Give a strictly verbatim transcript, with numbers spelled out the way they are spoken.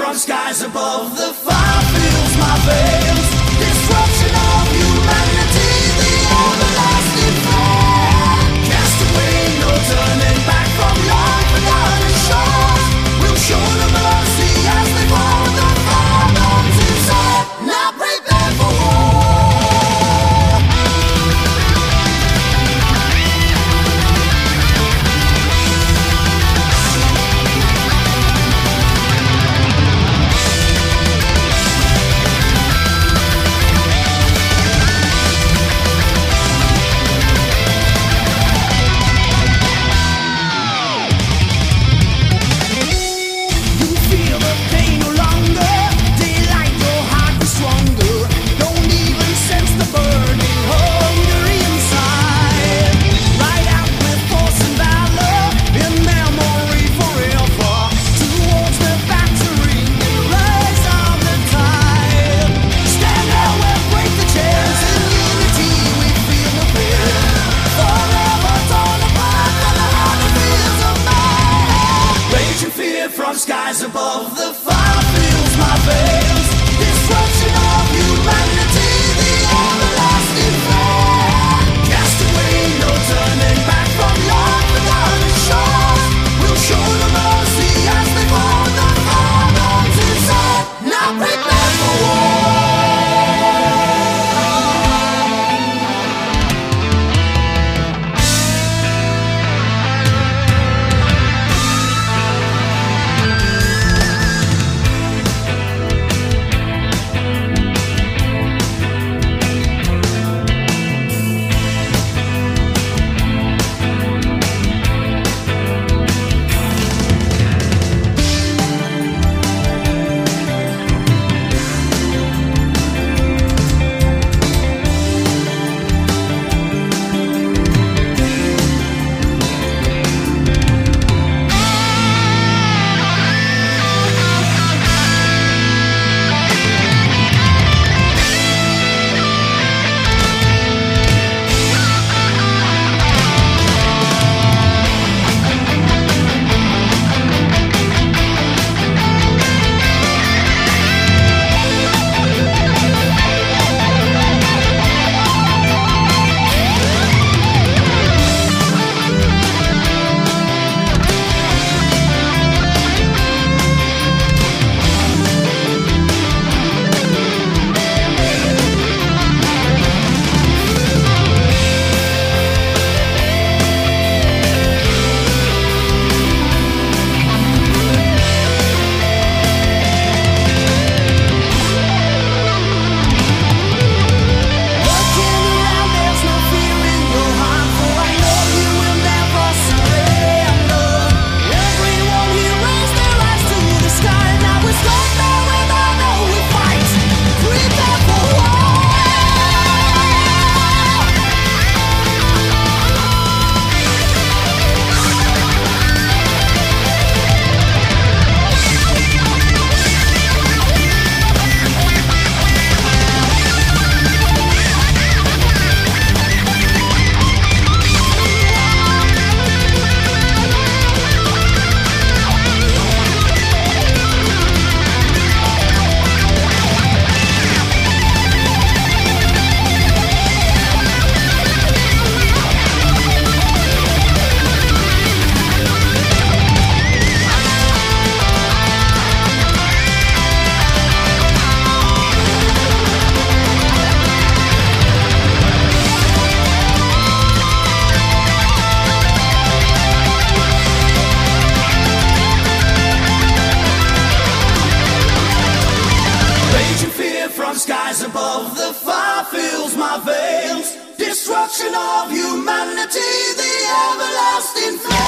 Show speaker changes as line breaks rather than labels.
from skies above. The fire fills my veins. Destruction of humanity, the everlasting flame. Cast away, no turning back from long forgotten shores. We'll show them mercy as they fall. The fire burns inside, not prepared for war. From skies above, the fire fills my veins. Destruction of humanity, the everlasting flame. Cast away, no turning back from long forgotten shores. We'll show them mercy as they fall. The fire burns inside, not prepared for war. Skies above, the fire fills my veins. Destruction of humanity, the everlasting flame.